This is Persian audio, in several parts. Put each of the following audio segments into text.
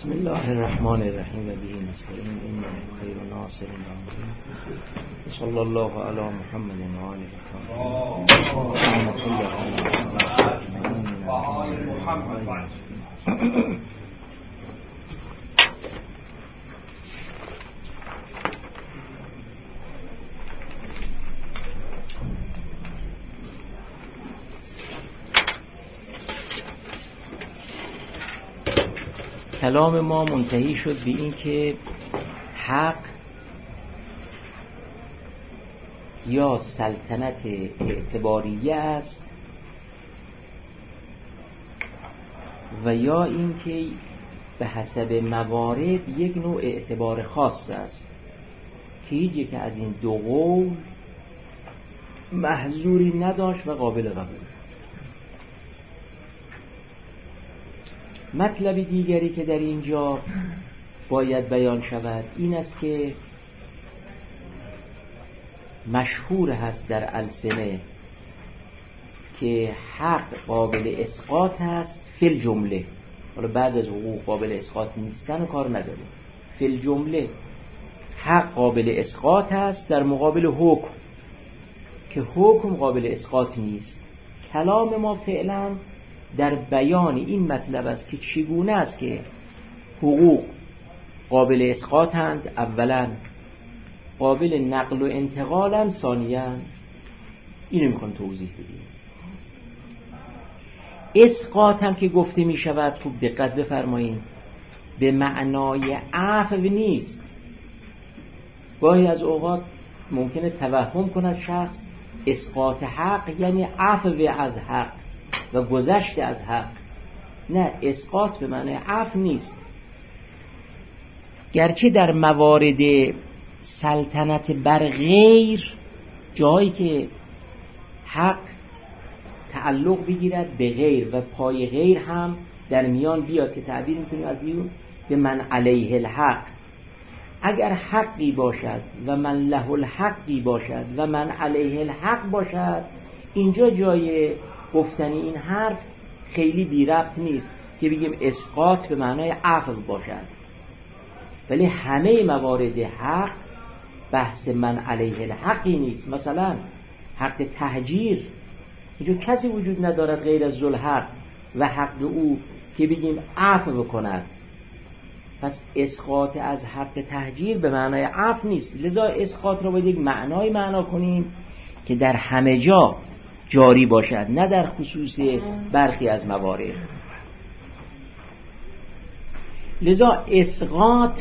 بسم الله الرحمن الرحیم و به نستعین انه خیر ناصر صلی الله علی محمد و آله الطاهرین. کلام ما منتهی شد به این که حق یا سلطنت اعتباریه است و یا این که به حسب موارد یک نوع اعتبار خاص است که هیچ یک از این دو قول محظوری نداشت و قابل قبول. مطلب دیگری که در اینجا باید بیان شود این است که مشهور هست در السنه که حق قابل اسقاط هست فی الجمله. حالا بعض از حقوق قابل اسقاط نیستن و کار نداره. فی الجمله حق قابل اسقاط هست در مقابل حکم که حکم قابل اسقاط نیست. کلام ما فعلا در بیان این مطلب است که چگونه است که حقوق قابل اسقاطند، اولا قابل نقل و انتقالند، ثانیا اینو میخوام توضیح بدیم. اسقاط هم که گفته می شود، خوب دقت بفرمایید، به معنای عفو نیست. گاهی از اوقات ممکنه توهم کند شخص اسقاط حق یعنی عفو از حق و گذشت از حق. نه، اسقاط به معنی عفو نیست. گرچه در موارد سلطنت بر غیر، جایی که حق تعلق بگیرد به غیر و پای غیر هم در میان بیاد که تعبیر میکنیم از این به من علیه الحق، اگر حقی باشد و من له الحقی باشد و من علیه الحق باشد، اینجا جای گفتن این حرف خیلی بی ربط نیست که بگیم اسقاط به معنای عفو باشد. ولی همه موارد حق بحث من علیه الحقی نیست. مثلا حق تهجیر، اینجا کسی وجود ندارد غیر از ذوالحق و حق او که بگیم عفو بکند. پس اسقاط از حق تهجیر به معنای عفو نیست. لذا اسقاط را باید یک معنای معنا کنیم که در همه جا جاری باشد، نه در خصوص برخی از موارد. لذا اسقاط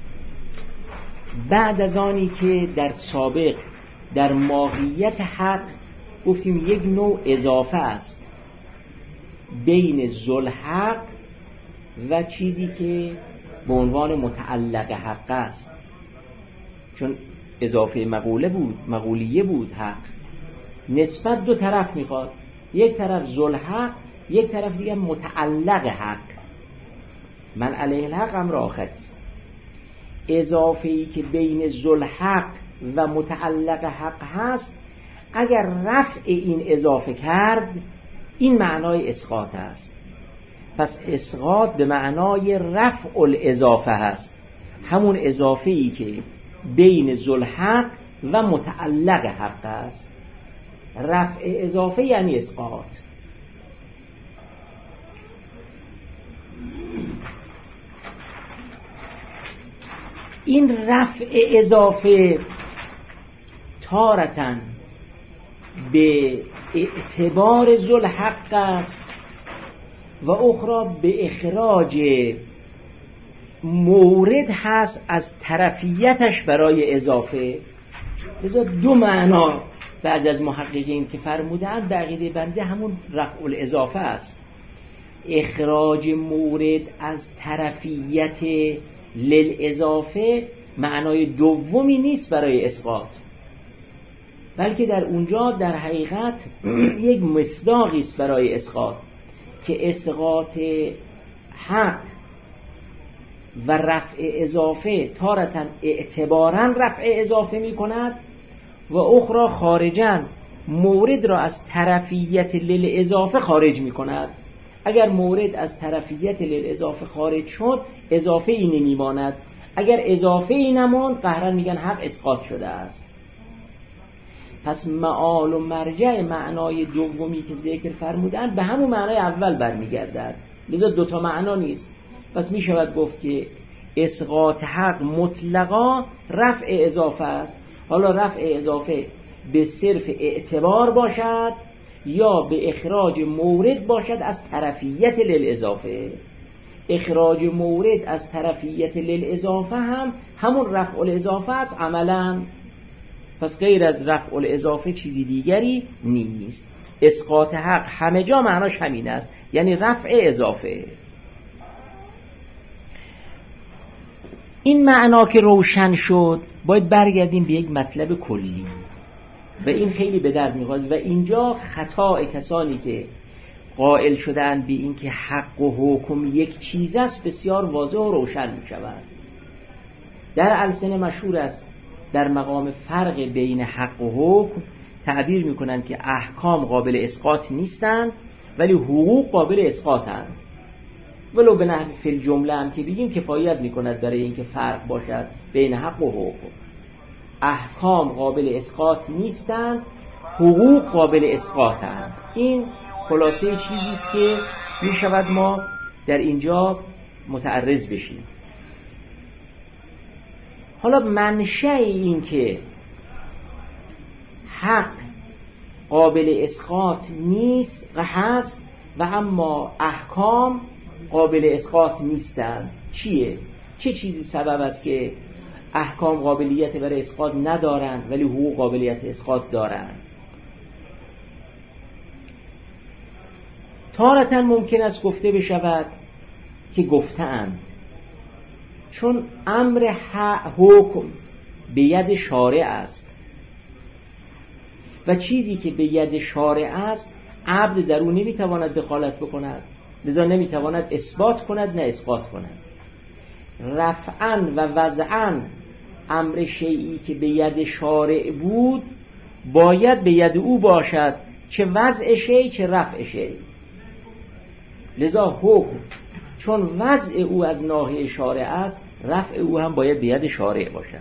بعد از آنی که در سابق در ماهیت حق گفتیم یک نوع اضافه است بین ذوالحق و چیزی که به عنوان متعلق حق است، چون اضافه مقولیه بود. حق نسبت دو طرف میخواد، یک طرف ذوالحق، یک طرف دیگه متعلق حق. من علیه الحق امر آخری است. اضافه‌ای که بین ذوالحق و متعلق حق هست، اگر رفع این اضافه کرد، این معنای اسقاط است. پس اسقاط به معنای رفع الاضافه هست، همون اضافه‌ای که بین ذوالحق و متعلق حق است. رفع اضافه یعنی اسقاط. این رفع اضافه تارتاً به اعتبار ذوالحق است و اخرى به اخراج مورد هست از طرفیتش برای اضافه. لذا دو معنا بعضی از محققین که فرمودند در عقیده بنده همون رفع الاضافه است. اخراج مورد از طرفیت للاضافه معنای دومی نیست برای اسقاط، بلکه در اونجا در حقیقت یک مصداقی است برای اسقاط، که اسقاط حق و رفع اضافه تارتاً اعتباراً رفع اضافه می کند و اخرى خارجاً مورد را از طرفیت للاضافه خارج می کند. اگر مورد از طرفیت للاضافه خارج شد اضافه ای نمیماند، اگر اضافه ای نماند قهرن میگن حق اسقاط شده است. پس معال و مرجع معنای دومی که ذکر فرمودن به همون معنای اول برمیگردد، لذا دوتا معنا نیست. پس میشود گفت که اسقاط حق مطلقا رفع اضافه است. حالا رفع اضافه به صرف اعتبار باشد یا به اخراج مورد باشد از طرفیت للاضافه. اخراج مورد از طرفیت للاضافه هم همون رفع الاضافه است عملاً. پس غیر از رفع الاضافه چیزی دیگری نیست. اسقاط حق همه جا معناش همین است، یعنی رفع اضافه. این معنا که روشن شد باید برگردیم به یک مطلب کلی و این خیلی به درد می‌خوره و اینجا خطا کسانی که قائل شدن به این که حق و حکم یک چیز است بسیار واضح و روشن می‌شود. در السنه مشهور است در مقام فرق بین حق و حکم تعبیر می‌کنند که احکام قابل اسقاط نیستند ولی حقوق قابل اسقاطند. ولو به نحو فی الجمله هم که بگیم کفایت می‌کند برای اینکه فرق باشد بین حق و حکم. احکام قابل اسقاط نیستند، حقوق قابل اسقاطند. این خلاصه چیزی است که می‌شود ما در اینجا متعرض بشیم. حالا منشأ این که حق قابل اسقاط نیست و هست و اما احکام قابل اسقاط نیستند چیه؟ چه چیزی سبب است که احکام قابلیت برای اسقاط ندارند ولی حقوق قابلیت اسقاط دارند؟ تارةً ممکن است گفته بشود که گفته‌اند چون امر حکم به ید شارع است و چیزی که به ید شارع است عبد در او نمیتواند دخالت بکند، لذا نمیتواند اثبات کند نه اثبات کند. رفعاً و وضعاً امر شیئی که به ید شارع بود باید به ید او باشد، چه وضع شیء چه رفع شیء. لذا حکم چون وضع او از ناحیه شارع است رفع او هم باید به ید شارع باشد.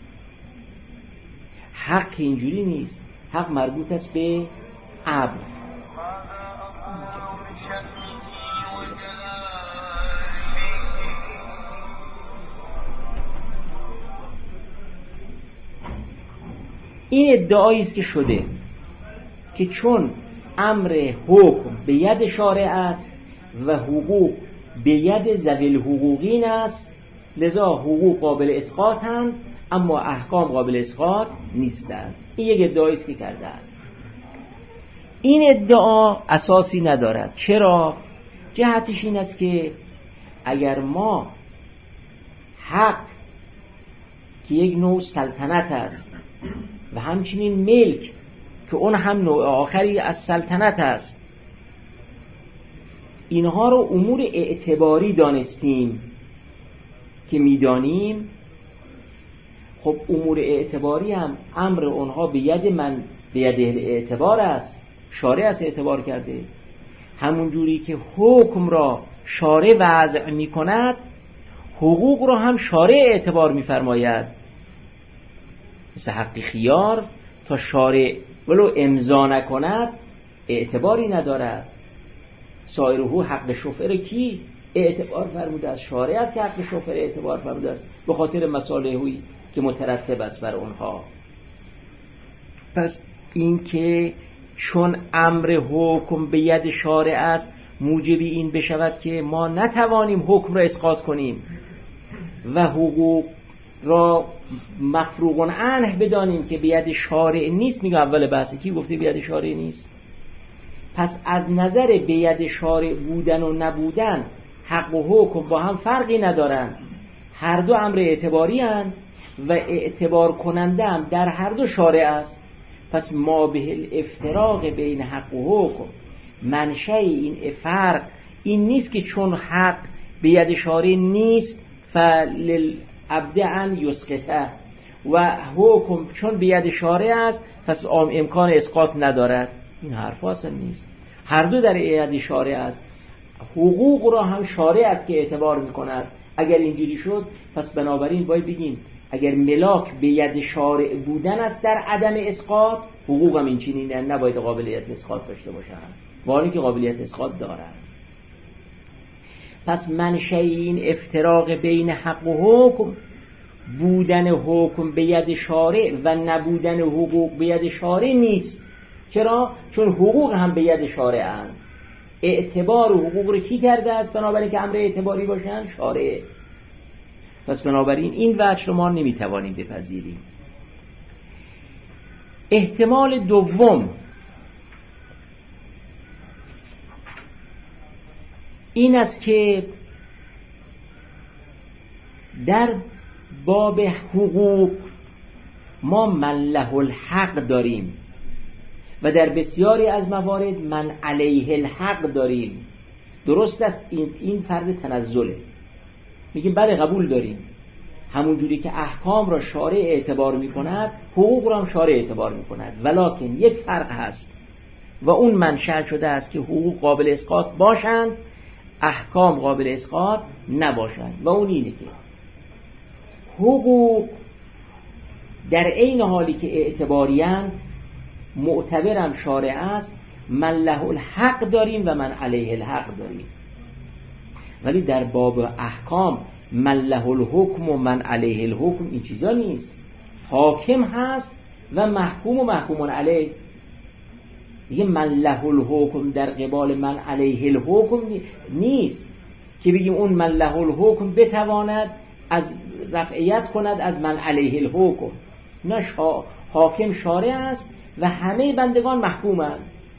حق اینجوری نیست، حق مربوط است به عبد. این ادعایی است که شده که چون امر حکم به ید شارع است و حقوق به ید ذوی الحقوقین است لذا حقوق قابل اسقاطند اما احکام قابل اسقاط نیستند. این یک ادعایی است که کردند. این ادعا اساسی ندارد. چرا؟ جهتش این است که اگر ما حق که یک نوع سلطنت است و همچنین ملک که اون هم نوع آخری از سلطنت است اینها رو امور اعتباری دانستیم که میدانیم، خب امور اعتباری هم امر اونها به ید من به ید اعتبار است، شارع است اعتبار کرده. همون جوری که حکم را شارع وضع می کند حقوق را هم شارع اعتبار می فرماید. مثل حق خیار تا شارع ولو امضا نکند اعتباری ندارد. سایره حق شفعه کی اعتبار فرموده است؟ شارع است که حق شفعه اعتبار فرموده است به خاطر مصالحی که مترتب است بر اونها. پس این که چون امر حکم به ید شارع است موجبی این بشود که ما نتوانیم حکم را اسقاط کنیم و حقوق را مفروغ عنه بدانیم که به ید شارع نیست. میگه اول بحثی کی گفته به ید شارع نیست؟ پس از نظر به ید شارع بودن و نبودن حق و حکم با هم فرقی ندارند، هر دو امر اعتباری هستند و اعتبار کننده هم در هر دو شارع است. پس ما به الافتراق بین حق و حکم منشأ این فرق این نیست که چون حق به ید شارع نیست فللعبد ان یسقطه و حکم چون به ید شارع است پس امکان اسقاط ندارد. این حرف اصلا نیست. هر دو در ید شارع است. حقوق را هم شارع است که اعتبار میکند. اگر اینجوری شد پس بنابراین باید بگیم اگر ملاک به ید شارع بودن است در عدم اسقاط، حقوق هم این چنینه، نباید قابلیت اسقاط داشته باشند، ولی که قابلیت اسقاط دارند. پس منشأ این افتراق بین حق و حکم بودن حکم به ید شارع و نبودن حقوق به ید شارع نیست. چرا؟ چون حقوق هم به ید شارع اند. اعتبار حقوق رو کی کرده است بنابراین که امر اعتباری باشن؟ شارع. پس بنابراین این وجه رو ما نمیتوانیم بپذیریم. احتمال دوم این است که در باب حقوق ما من له الحق داریم و در بسیاری از موارد من علیه الحق داریم. درست است این فرض تنزله، میگیم بله قبول داریم، همون جوری که احکام را شارع اعتبار میکند حقوق را هم شارع اعتبار میکند، ولکن یک فرق هست و اون منشأ شده است که حقوق قابل اسقاط باشند، احکام قابل اسقاط نباشند، و اون اینه که حقوق در عین حالی که اعتباریند معتبرم شارع است، من له الحق داریم و من علیه الحق داریم. ولی در باب احکام من له الحکم و من علیه الحکم این چیزا نیست. حاکم هست و محکوم و محکومون علیه. دیگه من له الحکم در قبال من علیه الحکم نیست که بگیم اون من له الحکم بتواند از رفعیت کند از من علیه الحکم. نه، حاکم شارع است و همه بندگان محکومند.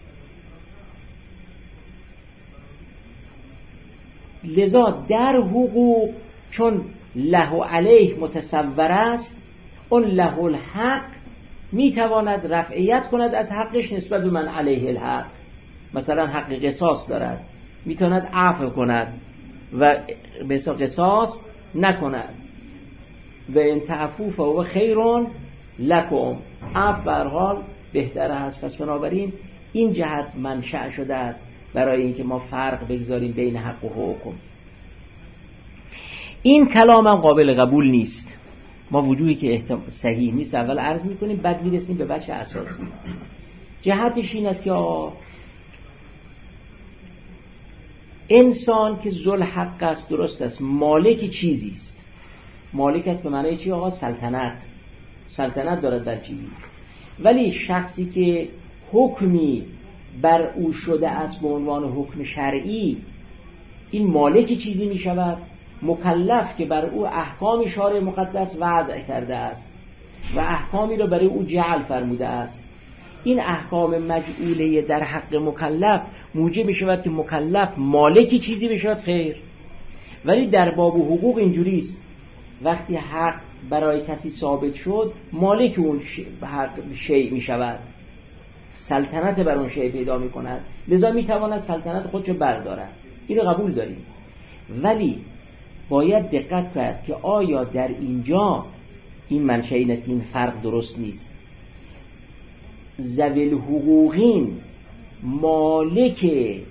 لذا در حقوق چون له و علیه متصور است، اون له الحق میتواند رفعیت کند از حقش نسبت به من علیه الحق. مثلا حق قصاص دارد، میتواند عفو کند و به قصاص نکند. و ان تعفو فهو خیر لکم، عفو به هر حال بهتر است. پس بنابراین این جهت منشأ شده است برای اینکه ما فرق بگذاریم بین حق و حکم. این کلام هم قابل قبول نیست. ما وجوهی که صحیح نیست اول عرض میکنیم، بعد میرسیم به بچه اساسی. جهتش این است که انسان که ذوالحق است، درست است، مالک چیزی است. مالک است به معنی چی آقا؟ سلطنت دارد بر چیزی. ولی شخصی که حکمی بر او شده است به عنوان حکم شرعی، این مالک چیزی می شود، مکلف که بر او احکام شارع مقدس وضع کرده است و احکامی را برای او جعل فرموده است. این احکام مجعوله در حق مکلف موجب می شود که مکلف مالک چیزی بشود، خیر. ولی در باب حقوق اینجوری است، وقتی حق برای کسی ثابت شد مالک اون شیء می شود، سلطنت بر اون شیء پیدا می کند، لذا می تواند سلطنت خودشو بردارد. این رو قبول داریم. ولی باید دقت کرد که آیا در اینجا این منشأ این است که این فرق درست نیست. ذوی الحقوقین مالک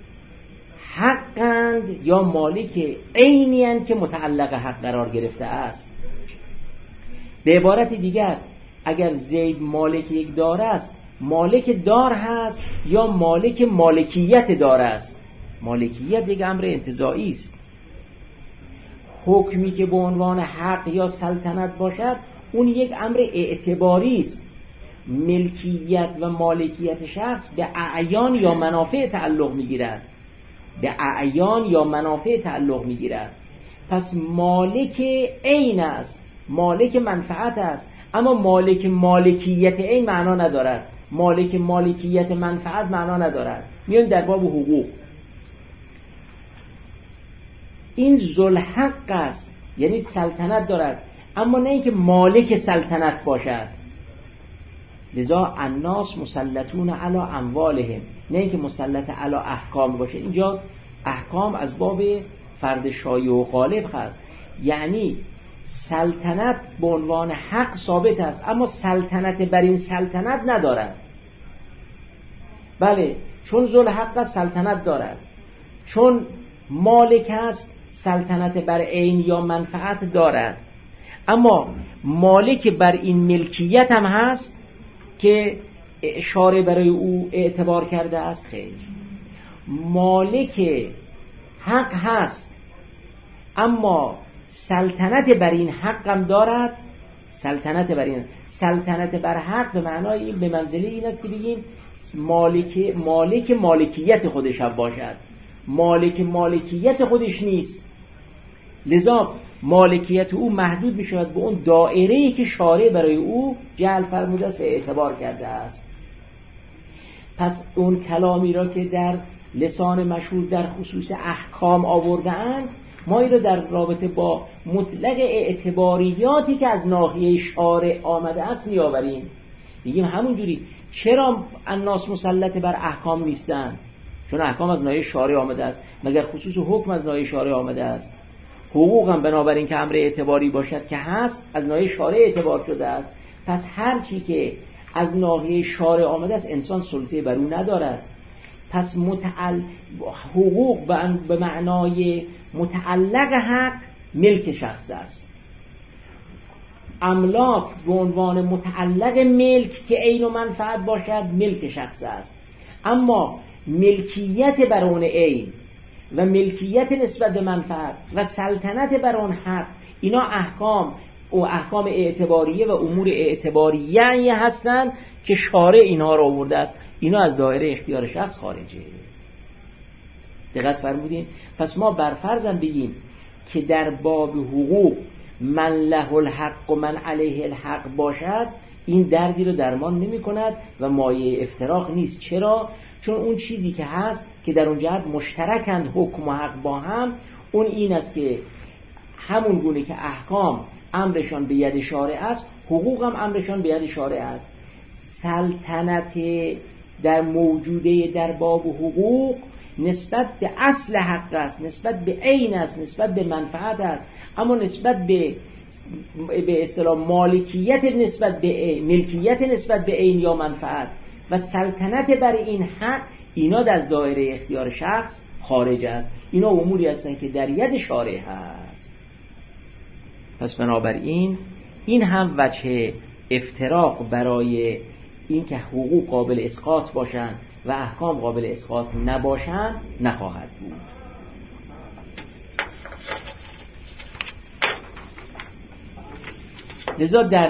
حقند یا مالک عینی‌اند که متعلق حق قرار گرفته است. به عبارت دیگر اگر زید مالک یک دار است، مالک دار هست یا مالک مالکیت دار است. مالکیت یک امر انتزاعی است. حکمی که به عنوان حق یا سلطنت باشد اون یک امر اعتباری است. ملکیت و مالکیت شخص به اعیان یا منافع تعلق میگیرد، پس مالک عین است، مالک منفعت است، اما مالک مالکیت عین معنا ندارد، مالک مالکیت منفعت معنا ندارد. میان در باب حقوق این ذوالحق است، یعنی سلطنت دارد، اما نه اینکه مالک سلطنت باشد. لذا الناس مسلطون علی اموالهم، نه اینکه مسلط علی احکام باشه. اینجا احکام از باب فرد شایع و غالب هست، یعنی سلطنت به عنوان حق ثابت است اما سلطنت بر این سلطنت ندارد. بله، چون ذوالحق سلطنت دارد، چون مالک است، سلطنت بر عین یا منفعت دارد، اما مالک بر این ملکیت هم هست که شارع برای او اعتبار کرده است؟ خیر. مالک حق هست اما سلطنت بر این حق هم دارد. سلطنت بر حق به معنای این، به منزله این است که بگیم مالک مالکیت خودش هم باشد. مالکیت خودش نیست، لذا مالکیت او محدود می شود به اون دائره‌ای که شارع برای او جعل فرموده است و اعتبار کرده است. پس اون کلامی را که در لسان مشهور در خصوص احکام آورده‌اند، ما این را در رابطه با مطلق اعتباریاتی که از ناحیه شارع آمده است میآوریم. بگیم همونجوری چرا الناس مسلط بر احکام نیستند؟ چون احکام از ناحیه شارع آمده است. مگر خصوص حکم از ناحیه شارع آمده است؟ حقوق هم بنابراین که امر اعتباری باشد که هست، از ناحیه شارع اعتبار شده است. پس هر چی که از ناحیه شارع آمده است انسان سلطه بر او ندارد. پس حقوق به معنای متعلق حق ملک شخص است. املاک به عنوان متعلق ملک که عین و منفعت باشد ملک شخص است. اما ملکیت بر اون عین و ملکیت نسبت به منفعت و سلطنت بر اون حق، اینا احکام اعتباریه و امور اعتباریه هستند که شارع اینها را آورده است. اینا از دایره اختیار شخص خارجه. دقت فرمودین؟ پس ما برفرضم بگیم که در باب حقوق من له الحق و من علیه الحق باشد، این دردی رو درمان نمی کند و مایه افتراق نیست. چرا؟ چون اون چیزی که هست که در اون جهت مشترکند حکم و حق با هم، اون این است که همون گونه که احکام امرشان به ید شارع است، حقوق هم امرشان به ید شارع است. سلطنت در موجوده در باب حقوق نسبت به اصل حق است، نسبت به عین است، نسبت به منفعت است، اما نسبت به اصطلاح مالکیت نسبت به ملکیت نسبت به عین یا منفعت و سلطنت بر این حق، اینا از دایره اختیار شخص خارج است. اینا اموری هستند که در ید شارع هست. پس بنابراین این هم وجه افتراق برای این که حقوق قابل اسقاط باشند و احکام قابل اسقاط نباشند نخواهد بود. لذا در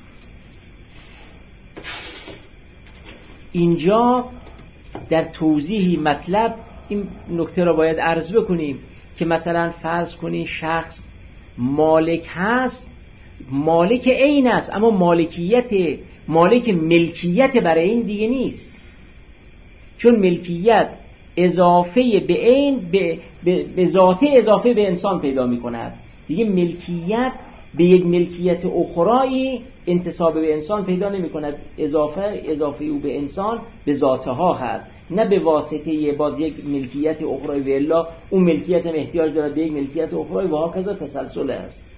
اینجا در توضیح مطلب این نکته را باید عرض بکنیم که مثلا فرض کنی شخص مالک هست، مالک عین است، اما مالک ملکیت برای این دیگه نیست. چون ملکیت اضافه به عین به ذات اضافه به انسان پیدا می کند. دیگه ملکیت به یک ملکیت اخرایی انتساب به انسان پیدا نمی کند. اضافه او به انسان به ذاته ها هست، نه به واسطه باز یک ملکیت اخرایی. و الا اون ملکیت هم احتیاج دارد به یک ملکیت اخرایی و هاکذا تسلسل است.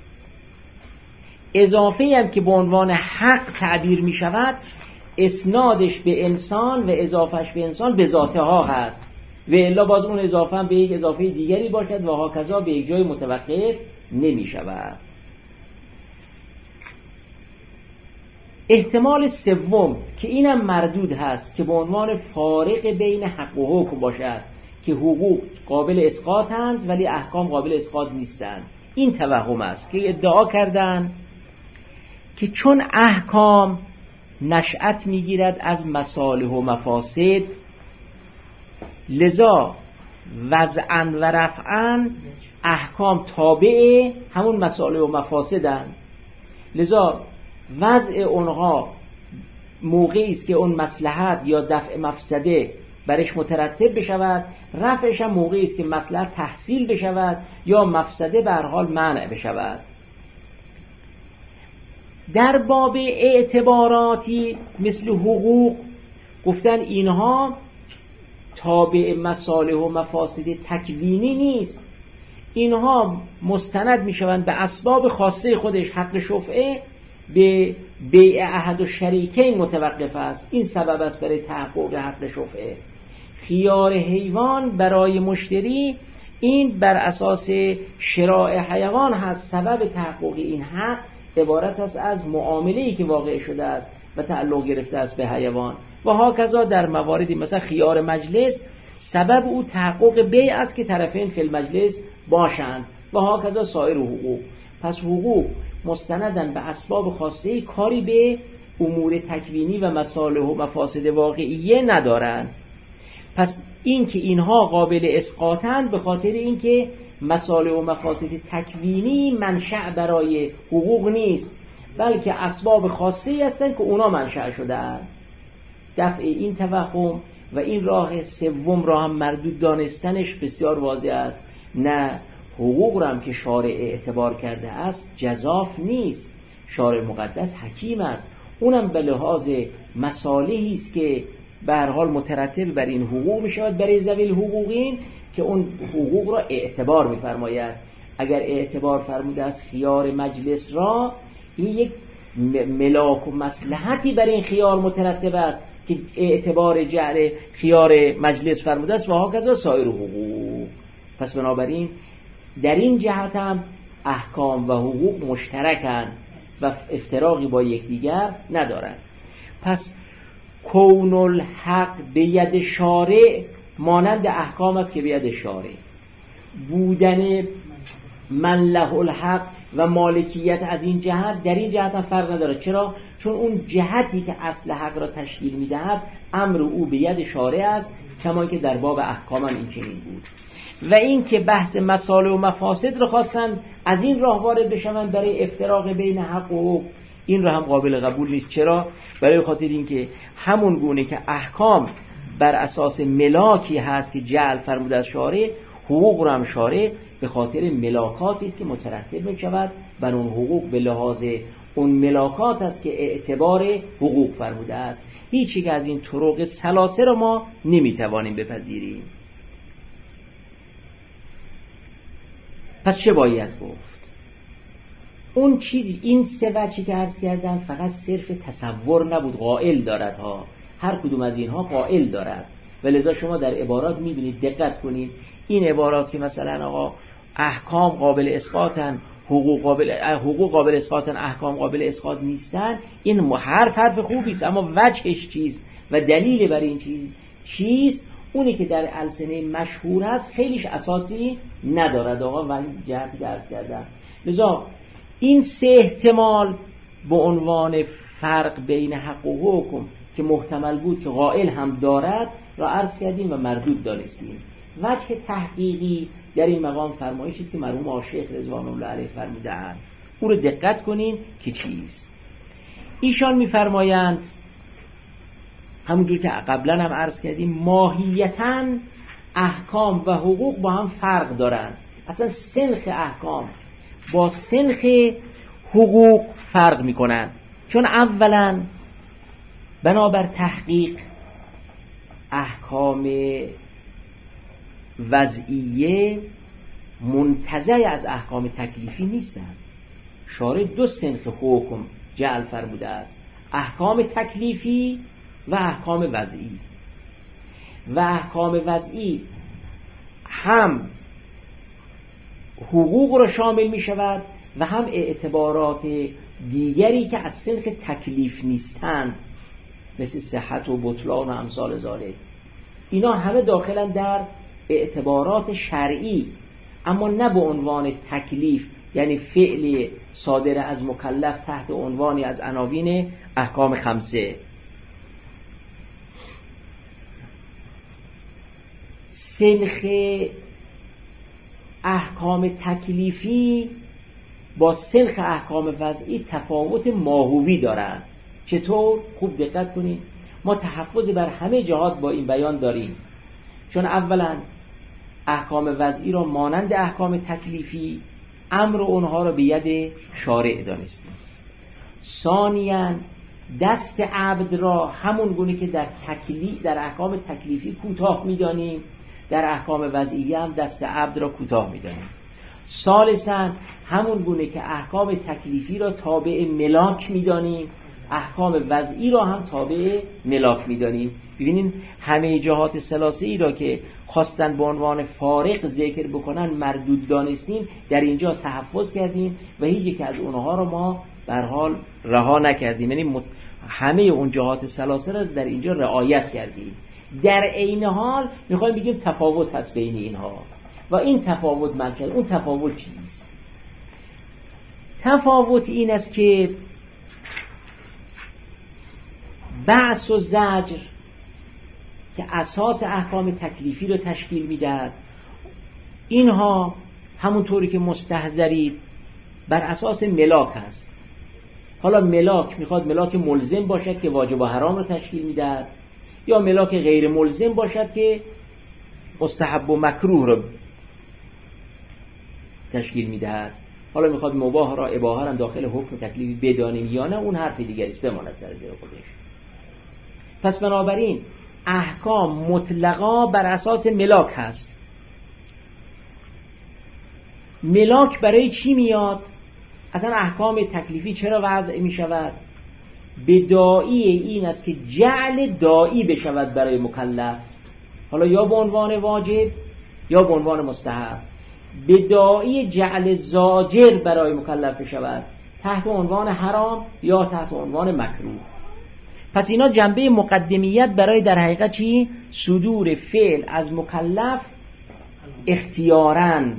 اضافه هم که به عنوان حق تعبیر می شود، اسنادش به انسان و اضافهش به انسان به ذاته ها هست و الا باز اون اضافه هم به یک اضافه دیگری باشد و هاکذا به یک جای متوقف نمی شود. احتمال سوم که اینم مردود هست که به عنوان فارق بین حق و حکم باشد که حقوق قابل اسقاطند ولی احکام قابل اسقاط نیستند. این توهم است که ادعا کردن که چون احکام نشأت میگیرد از مصالح و مفاسد، لذا وضعاً و رفعاً احکام تابع همون مصالح و مفاسدند. لذا وضع اونها موقعی است که اون مصلحت یا دفع مفسده برش مترتب بشود، رفعش هم موقعی است که مصلحت تحصیل بشود یا مفسده به هر حال منع بشود. در باب اعتباراتی مثل حقوق گفتن اینها تابع مصالح و مفاسد تکوینی نیست، اینها مستند می شوند به اسباب خاصه خودش. حق شفعه به بیع احد و شریکین متوقف است، این سبب است برای تحقق حق شفعه. خیار حیوان برای مشتری این بر اساس شراع حیوان هست. سبب تحقق این حق عبارت است از معامله‌ای که واقع شده است و تعلق گرفته است به حیوان. و هاکذا در مواردی مثلا خیار مجلس سبب او تحقق بیع است که طرفین فی المجلس باشند و هاکذا سایر حقوق. پس حقوق مستندن به اسباب خاصه، کاری به امور تکوینی و مصالح و مفاسد واقعیه ندارند. پس این که اینها قابل اسقاطند به خاطر اینکه مصالح و مفاسد تکوینی منشأ برای حقوق نیست، بلکه اسباب خاصی هستند که اونا منشأ شده‌اند. دفع این توهم و این راه سوم را هم مردود دانستنش بسیار واضح است. نه، حقوق را هم که شارع اعتبار کرده است جزاف نیست، شارع مقدس حکیم است، اونم به لحاظ مصالحی است که به هر حال مترتب بر این حقوق می شود برای ذوی الحقوقین که اون حقوق را اعتبار می فرماید. اگر اعتبار فرموده است خیار مجلس را، این یک ملاک و مصلحتی برای این خیار مترتب است که اعتبار جعل خیار مجلس فرموده است و هاکذا سایر حقوق. پس بنابراین در این جهت هم احکام و حقوق مشترکند و افتراقی با یکدیگر ندارند. پس کون الحق به ید شارع مانند احکام است که به ید شارع. بودن من له الحق و مالکیت از این جهت در این جهت هم فرق نداره. چرا؟ چون اون جهتی که اصل حق را تشکیل میدهد امر او به ید شارع است، کما که در باب احکام هم این چنین بود. و این که بحث مصالح و مفاسد رو خواستن از این راه وارد بشن برای افتراق بین حق و حقوق، این را هم قابل قبول نیست. چرا؟ برای خاطر اینکه همون گونه که احکام بر اساس ملاکی هست که جعل فرموده از شارع، حقوق رو هم شارع به خاطر ملاکاتی است که مترتب می شود بر اون حقوق، به لحاظ اون ملاکات است که اعتبار حقوق فرموده است. هیچی که از این طرق ثلاثه رو ما نمیتوانیم بپذیریم. پس چه باید گفت؟ اون چیزی، این سه وجهی که عرض کردم فقط صرف تصور نبود، قائل دارد ها، هر کدوم از اینها قائل دارد. ولذا شما در عبارات میبینید، دقت کنید، این عبارات که مثلا آقا احکام قابل اسقاطن، حقوق قابل اسقاطن، احکام قابل اسقاط نیستن، این حرف خوبی است، اما وجهش چیست و دلیل بر این چیست؟ اونی که در السنه مشهور هست خیلیش اساسی ندارد آقا، و این جهتی که عرض کردم. لذا این سه احتمال به عنوان فرق بین حق و حکم که محتمل بود که قائل هم دارد را عرض کردیم و مردود دانستیم. وجه تحقیقی در این مقام فرمایشی است که مرحوم آشیخ رضوان الله علیه فرمودند، او رو دقت کنین که چیست. ایشان میفرمایند همونجور که قبلا هم عرض کردیم ماهیتاً احکام و حقوق با هم فرق دارند. اصلا سنخ احکام با سنخ حقوق فرق میکنن، چون اولا بنابر تحقیق احکام وضعیه منتزع از احکام تکلیفی نیستند. شارع دو سنخ حکم جعل فرموده است، احکام تکلیفی و احکام وضعی. و احکام وضعی هم حقوق را شامل می شود و هم اعتبارات دیگری که از سنخ تکلیف نیستند، مثل صحت و بطلان و امثال ذالک. اینا همه داخلن در اعتبارات شرعی، اما نه به عنوان تکلیف، یعنی فعل صادر از مکلف تحت عنوانی از عناوین احکام خمسه. سنخ احکام تکلیفی با سنخ احکام وضعی تفاوت ماهوی دارند. چطور؟ خوب دقت کنید، ما تحفظ بر همه جهات با این بیان داریم، چون اولا احکام وضعی را مانند احکام تکلیفی امر اونها را به ید شارع دانستیم. ثانیاً دست عبد را همون گونه که در احکام تکلیفی کوتاه می‌دانیم، در احکام وضعی هم دست عبد را کوتاه می‌دانیم. ثالثاً همون گونه که احکام تکلیفی را تابع ملاک می‌دانیم، احکام وضعی را هم تابع ملاک می‌دانیم. ببینید همه جهات ثلاثه ای را که خواستن به عنوان فارق ذکر بکنن مردود دانستیم، در اینجا تحفظ کردیم و هیچ یک از اونها رو ما به هر حال رها نکردیم، یعنی همه اون جهات ثلاثه را در اینجا رعایت کردیم. در عین حال میخوایم بگیم تفاوت هست بین اینها و این تفاوت مرکز. اون تفاوت چیست؟ تفاوت این است که بعث و زجر که اساس احکام تکلیفی رو تشکیل میدهد، اینها همونطوری که مستحضرید بر اساس ملاک هست. حالا ملاک میخواد ملاک ملزم باشد که واجب و حرام رو تشکیل میدهد، یا ملاک غیر ملزم باشد که مستحب و مکروه رو تشکیل میدهد. حالا میخواد مباح را اباحه را داخل حکم تکلیفی بدانیم یا نه، اون حرف دیگری است، بماند سر جای خودش. پس بنابراین احکام مطلقا بر اساس ملاک هست. ملاک برای چی میاد؟ اصلا احکام تکلیفی چرا وضع می شود؟ به داعی این است که جعل داعی بشود برای مکلف، حالا یا به عنوان واجب یا به عنوان مستحب. به داعی جعل زاجر برای مکلف بشود تحت عنوان حرام یا تحت عنوان مکروه. پس اینا جنبه مقدمیت برای در حقیقت چی؟ صدور فعل از مکلف اختیاراً.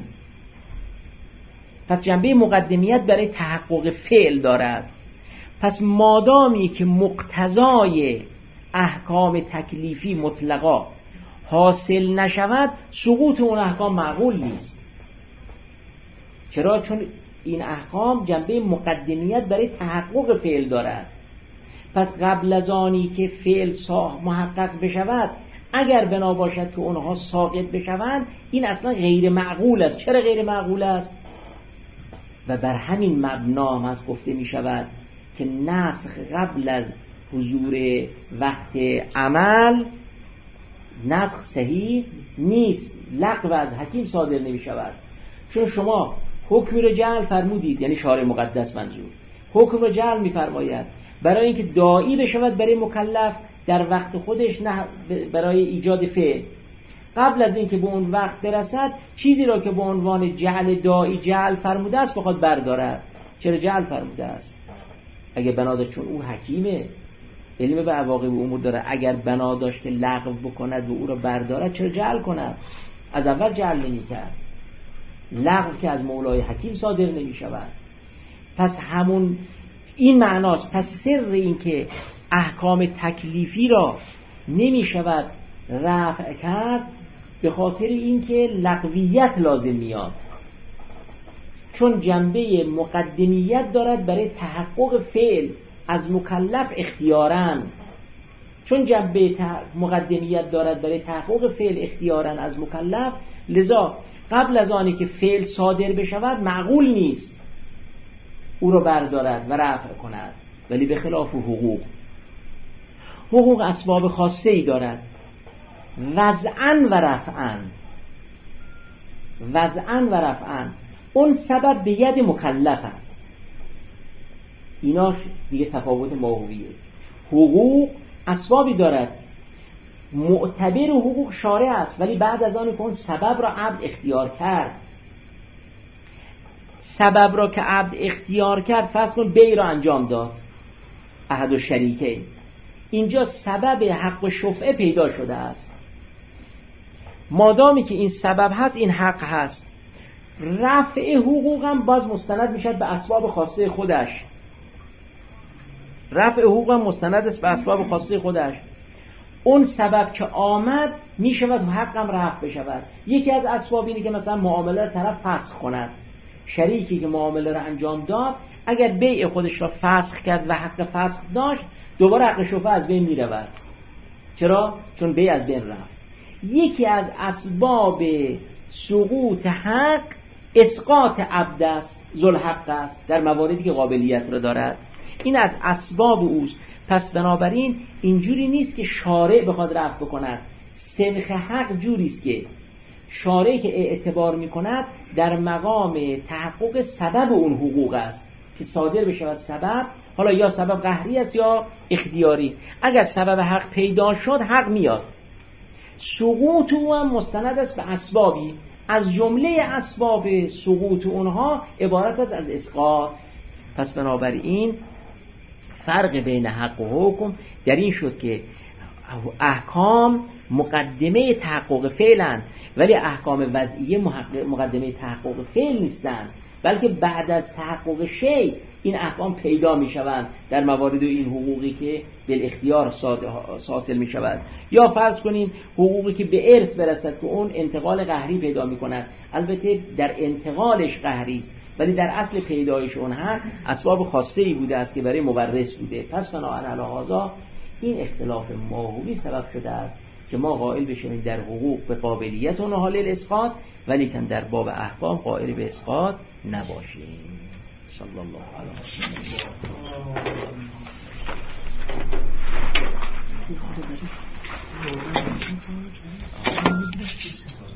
پس جنبه مقدمیت برای تحقق فعل دارد. پس مادامی که مقتضای احکام تکلیفی مطلقا حاصل نشود، سقوط اون احکام معقول نیست. چرا؟ چون این احکام جنبه مقدمیت برای تحقق فعل دارد. پس قبل از آنی که فعل محقق بشود، اگر بنا باشد که اونها ساقط بشوند، این اصلا غیر معقول است. چرا غیر معقول است؟ و بر همین مبنا هم از گفته می شود که نسخ قبل از حضور وقت عمل نسخ صحیح نیست، لغو از حکیم صادر نمی شود. چون شما حکمی رو جعل فرمودید، یعنی شارع مقدس منظور حکم رو جعل می فرماید برای اینکه داعی بشود برای مکلف در وقت خودش، نه برای ایجاد فعل. قبل از اینکه به اون وقت برسد، چیزی را که به عنوان جعل داعی جعل فرموده است بخواد بردارد. چرا جعل فرموده است؟ اگر بنا داشت، چون او حکیمه، علم به عواقب امور داره، اگر بنا داشت که لغو بکند و او را بردارد، چرا جعل کند؟ از اول جعل نمی کرد. لغو که از مولای حکیم صادر نمی شود. پس همون این معناست. پس سر این که احکام تکلیفی را نمی شود رفع کرد به خاطر اینکه لغویت لازم میاد، چون جنبه مقدمیت دارد برای تحقق فعل از مکلف اختیاراً. چون جنبه مقدمیت دارد برای تحقق فعل اختیاراً از مکلف، لذا قبل از آنی که فعل صادر بشود معقول نیست او را بردارد و رفع کند. ولی به خلاف حقوق اسباب خاصه ای دارد، وضعاً و رفعاً. اون سبب به ید مکلف است. اینا دیگه تفاوت ماهویه. حقوق اسبابی دارد، معتبر حقوق شارع است، ولی بعد از آن که اون سبب را عبد اختیار کرد، سبب را که عبد اختیار کرد، فرض کن بی را انجام داد احد و شریکه، اینجا سبب حق و شفعه پیدا شده است. مادامی که این سبب هست، این حق هست. رفع حقوق هم باز مستند میشد به اسباب خاصه خودش. رفع حقوق هم مستند است به اسباب خاصه خودش. اون سبب که آمد میشود حق هم رفع بشود. یکی از اسباب اینه که مثلا معامله را طرف فسخ کند. شریکی که معامله را انجام داد، اگر بیع خودش را فسخ کرد و حق فسخ داشت، دوباره حق شفعه از بین میرود. چرا؟ چون بیع از بین رفت. یکی از اسباب سقوط حق اسقاط عبد است، ذوالحق است، در مواردی که قابلیت را دارد. این از اسباب اوست. پس بنابراین اینجوری نیست که شارع بخواد رفع بکند. سنخ حق جوری است که شارعی که اعتبار میکند در مقام تحقق سبب اون حقوق است. که صادر بشه از سبب، حالا یا سبب قهری است یا اختیاری. اگر سبب حق پیدا شد حق میاد. سقوط او هم مستند است به اسبابی، از جمله اسباب سقوط اونها عبارت است از اسقاط. پس بنابراین فرق بین حق و حکم در این شد که احکام مقدمه تحقق فعلن، ولی احکام وضعیه مقدمه تحقق فعل نیستن، بلکه بعد از تحقق شیء این احکام پیدا می شوند در موارد این حقوقی که بالاختیار حاصل می شود. یا فرض کنیم حقوقی که به ارث برسد که اون انتقال قهری پیدا می کند، البته در انتقالش قهری است ولی در اصل پیدایش اونها اسباب خاصه‌ای بوده است که برای مورث بوده. پس بنابراین علی هذا این اختلاف ماهوی سبب شده است که ما قائل بشیم در حقوق به قابلیت اونها حال الاسقاط، ولی که در باب احکام قائل به اسقاط نباشیم. صلی الله علیه و سلم.